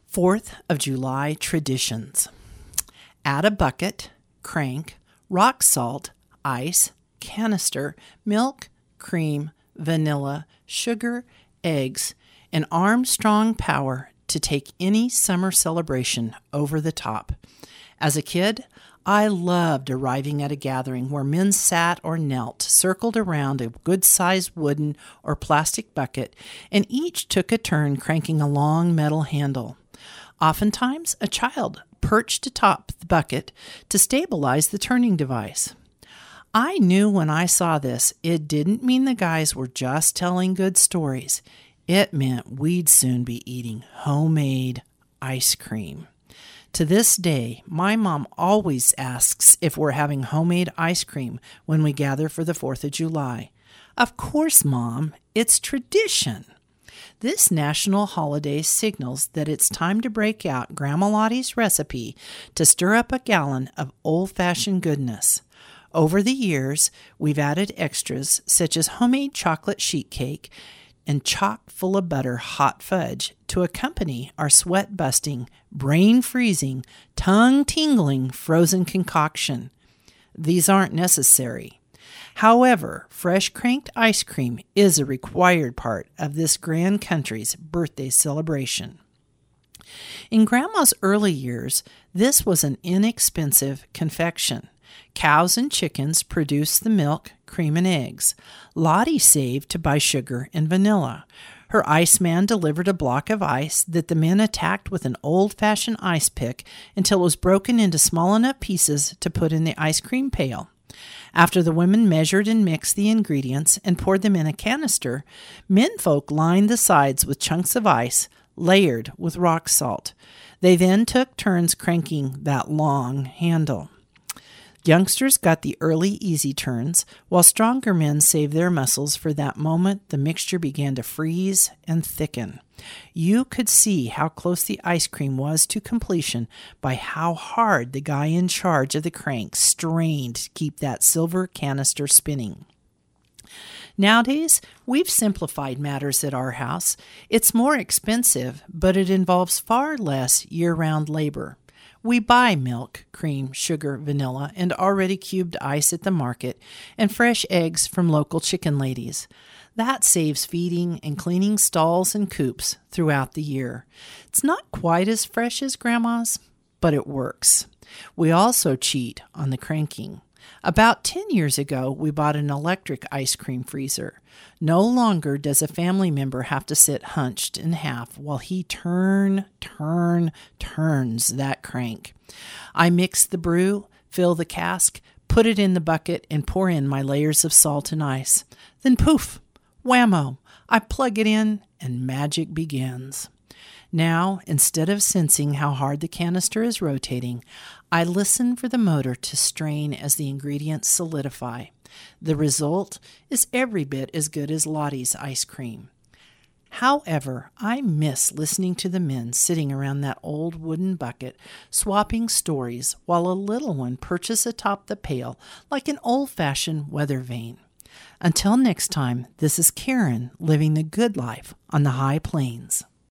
4th of July traditions. Add a bucket, crank, rock salt, ice, canister, milk, cream, vanilla, sugar, eggs, and Armstrong power to take any summer celebration over the top. As a kid, I loved arriving at a gathering where men sat or knelt, circled around a good-sized wooden or plastic bucket, and each took a turn cranking a long metal handle. Oftentimes, a child perched atop the bucket to stabilize the turning device. I knew when I saw this, it didn't mean the guys were just telling good stories. It meant we'd soon be eating homemade ice cream. To this day, my mom always asks if we're having homemade ice cream when we gather for the 4th of July. Of course, Mom, it's tradition. This national holiday signals that it's time to break out Grandma Lottie's recipe to stir up a gallon of old-fashioned goodness. Over the years, we've added extras such as homemade chocolate sheet cake and chock full of butter hot fudge to accompany our sweat-busting, brain-freezing, tongue-tingling frozen concoction. These aren't necessary. However, fresh cranked ice cream is a required part of this grand country's birthday celebration. In Grandma's early years, this was an inexpensive confection. Cows and chickens produced the milk, cream, and eggs. Lottie saved to buy sugar and vanilla. Her iceman delivered a block of ice that the men attacked with an old-fashioned ice pick until it was broken into small enough pieces to put in the ice cream pail. After the women measured and mixed the ingredients and poured them in a canister, menfolk lined the sides with chunks of ice, layered with rock salt. They then took turns cranking that long handle. Youngsters got the early easy turns, while stronger men saved their muscles for that moment the mixture began to freeze and thicken. You could see how close the ice cream was to completion by how hard the guy in charge of the crank strained to keep that silver canister spinning. Nowadays, we've simplified matters at our house. It's more expensive, but it involves far less year-round labor. We buy milk, cream, sugar, vanilla, and already cubed ice at the market, and fresh eggs from local chicken ladies. That saves feeding and cleaning stalls and coops throughout the year. It's not quite as fresh as Grandma's, but it works. We also cheat on the cranking. About 10 years ago, we bought an electric ice cream freezer. No longer does a family member have to sit hunched in half while he turns that crank. I mix the brew, fill the cask, put it in the bucket, and pour in my layers of salt and ice. Then poof, whammo, I plug it in and magic begins. Now, instead of sensing how hard the canister is rotating, I listen for the motor to strain as the ingredients solidify. The result is every bit as good as Lottie's ice cream. However, I miss listening to the men sitting around that old wooden bucket, swapping stories while a little one perches atop the pail like an old-fashioned weather vane. Until next time, this is Karen living the good life on the high plains.